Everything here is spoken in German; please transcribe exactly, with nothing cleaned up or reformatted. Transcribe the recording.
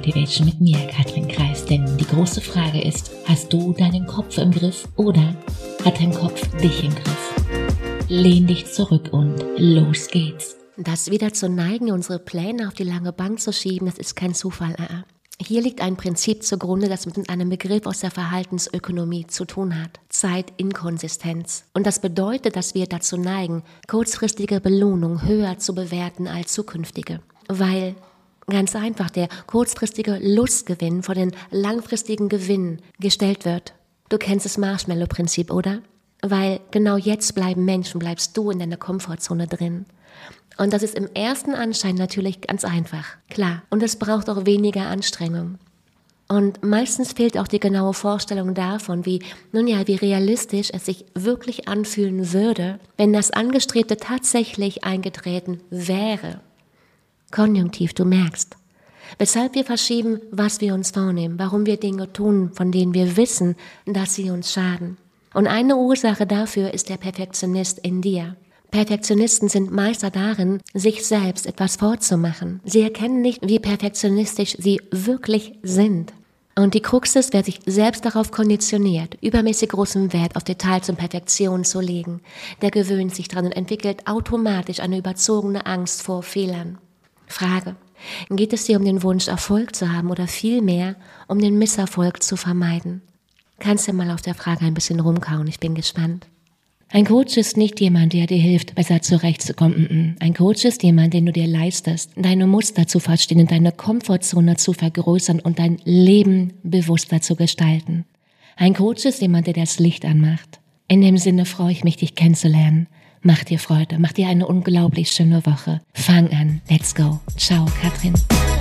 Motivation mit mir, Katrin Kreis. Denn die große Frage ist, hast du deinen Kopf im Griff oder hat dein Kopf dich im Griff? Lehn dich zurück und los geht's. Das wieder zu neigen, unsere Pläne auf die lange Bank zu schieben, das ist kein Zufall. Hier liegt ein Prinzip zugrunde, das mit einem Begriff aus der Verhaltensökonomie zu tun hat. Zeitinkonsistenz. Und das bedeutet, dass wir dazu neigen, kurzfristige Belohnung höher zu bewerten als zukünftige. Weil ganz einfach der kurzfristige Lustgewinn vor den langfristigen Gewinn gestellt wird. Du kennst das Marshmallow-Prinzip, oder? Weil genau jetzt bleiben Menschen, bleibst du in deiner Komfortzone drin. Und das ist im ersten Anschein natürlich ganz einfach, klar. Und es braucht auch weniger Anstrengung. Und meistens fehlt auch die genaue Vorstellung davon, wie, nun ja, wie realistisch es sich wirklich anfühlen würde, wenn das Angestrebte tatsächlich eingetreten wäre. Konjunktiv, du merkst. Weshalb wir verschieben, was wir uns vornehmen, warum wir Dinge tun, von denen wir wissen, dass sie uns schaden. Und eine Ursache dafür ist der Perfektionist in dir. Perfektionisten sind Meister darin, sich selbst etwas vorzumachen. Sie erkennen nicht, wie perfektionistisch sie wirklich sind. Und die Krux ist, wer sich selbst darauf konditioniert, übermäßig großen Wert auf Details und Perfektion zu legen, der gewöhnt sich dran und entwickelt automatisch eine überzogene Angst vor Fehlern. Frage: Geht es dir um den Wunsch, Erfolg zu haben oder vielmehr um den Misserfolg zu vermeiden? Kannst du mal auf der Frage ein bisschen rumkauen, ich bin gespannt. Ein Coach ist nicht jemand, der dir hilft, besser zurechtzukommen. Ein Coach ist jemand, den du dir leistest, deine Muster zu verstehen und deine Komfortzone zu vergrößern und dein Leben bewusster zu gestalten. Ein Coach ist jemand, der das Licht anmacht. In dem Sinne freue ich mich, dich kennenzulernen. Mach dir Freude, mach dir eine unglaublich schöne Woche. Fang an, let's go. Ciao, Katrin.